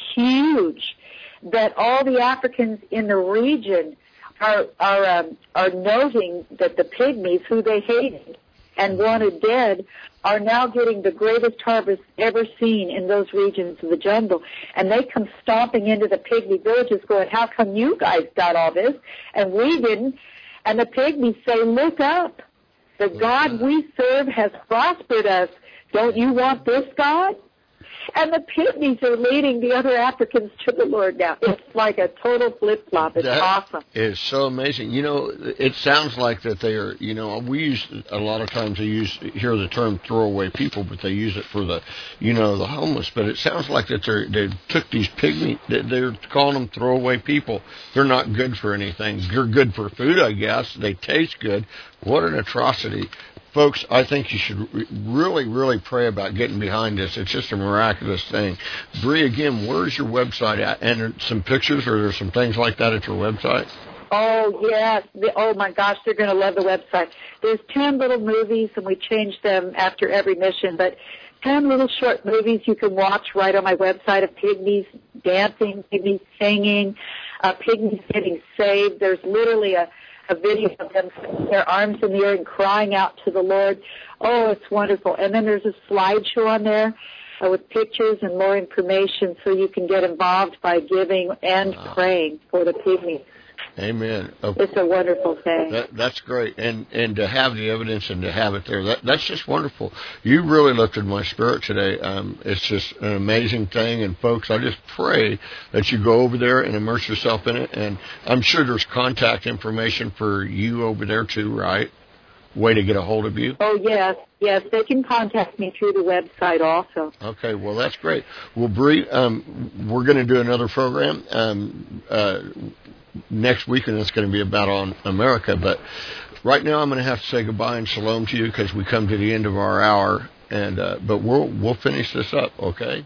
huge that all the Africans in the region are are um, are noting that the pygmies, who they hated and wanted dead, are now getting the greatest harvest ever seen in those regions of the jungle. And they come stomping into the pygmy villages going, "How come you guys got all this and we didn't?" And the pygmies say, "Look up. The God we serve has prospered us. Don't you want this God?" And the pygmies are leading the other Africans to the Lord now. It's like a total flip-flop. It's that awesome. It's so amazing. You know, it sounds like that they are, you know, we use, a lot of times they use, hear the term throwaway people, but they use it for the, you know, the homeless. But it sounds like that they're, they took these pygmy, they're calling them throwaway people. They're not good for anything. They're good for food, I guess. They taste good. What an atrocity. Folks, I think you should really, really pray about getting behind this. It's just a miraculous thing. Bree, again, where's your website at? And some pictures, or there's some things like that at your website? Oh, yes. The, oh, my gosh, they're going to love the website. There's ten little movies, and we change them after every mission, but ten little short movies you can watch right on my website of pygmies dancing, pygmies singing, uh, pygmies getting saved. There's literally a, a video of them putting their arms in the air and crying out to the Lord. Oh, it's wonderful. And then there's a slideshow on there uh, with pictures and more information so you can get involved by giving and wow. praying for the pygmies. Amen. Okay. It's a wonderful thing. That, that's great. And and to have the evidence and to have it there, that, that's just wonderful. You really lifted my spirit today. Um, it's just an amazing thing. And, folks, I just pray that you go over there and immerse yourself in it. And I'm sure there's contact information for you over there, too, right? Way to get a hold of you? Oh, yes. Yes, they can contact me through the website also. Okay, well, that's great. Well, Bree, um, we're going to do another program um, uh, next week, and it's going to be about on America. But right now I'm going to have to say goodbye and shalom to you because we come to the end of our hour. And uh, But we'll, we'll finish this up, okay?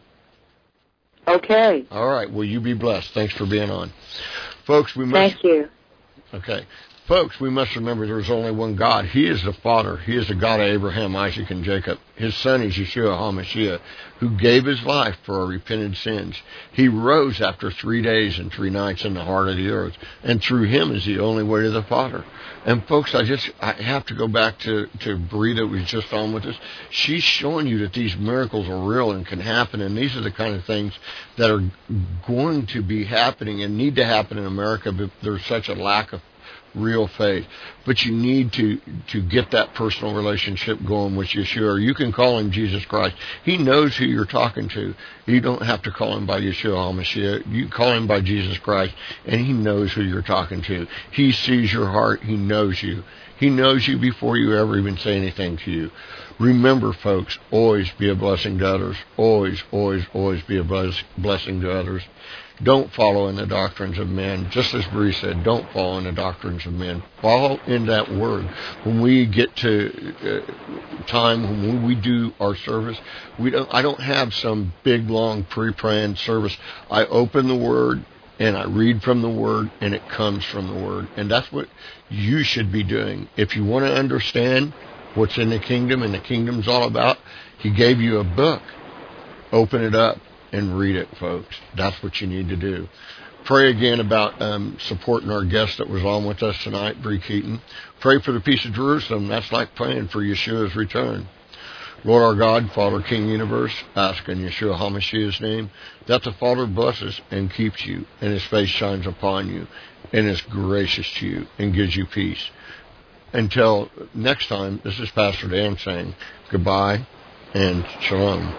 Okay. All right. Well, you be blessed. Thanks for being on. Folks, we must... Thank you. Okay. Folks, we must remember there is only one God. He is the Father. He is the God of Abraham, Isaac, and Jacob. His Son is Yeshua HaMashiach, who gave his life for our repented sins. He rose after three days and three nights in the heart of the earth, and through him is the only way to the Father. And folks, I just I have to go back to, to Bree that was just on with us. She's showing you that these miracles are real and can happen, and these are the kind of things that are going to be happening and need to happen in America, but there's such a lack of real faith. But you need to, to get that personal relationship going with Yeshua. You can call him Jesus Christ. He knows who you're talking to. You don't have to call him by Yeshua HaMashiach. You call him by Jesus Christ, and he knows who you're talking to. He sees your heart. He knows you. He knows you before you ever even say anything to you. Remember, folks, always be a blessing to others. Always, always, always be a bless, blessing to others. Don't follow in the doctrines of men. Just as Bree said, don't follow in the doctrines of men. Follow in that word. When we get to uh, time, when we do our service, we don't. I don't have some big, long, pre-planned service. I open the word, and I read from the word, and it comes from the word. And that's what you should be doing. If you want to understand what's in the kingdom and the kingdom's all about, he gave you a book. Open it up and read it, folks. That's what you need to do. Pray again about um, supporting our guest that was on with us tonight, Bree Keaton. Pray for the peace of Jerusalem. That's like praying for Yeshua's return. Lord our God, Father, King Universe, ask in Yeshua HaMashiach's name that the Father blesses and keeps you, and his face shines upon you, and is gracious to you, and gives you peace. Until next time, this is Pastor Dan saying goodbye and shalom.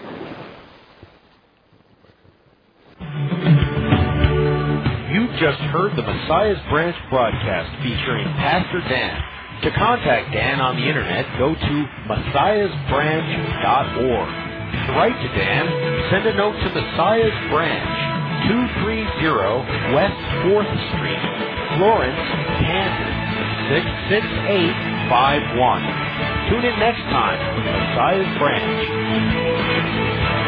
You just heard the Messiah's Branch broadcast featuring Pastor Dan. To contact Dan on the internet, go to messiahs branch dot org. To write to Dan, send a note to Messiah's Branch, two thirty West fourth Street, Florence, Kansas, six six eight five one. Tune in next time with Messiah's Branch.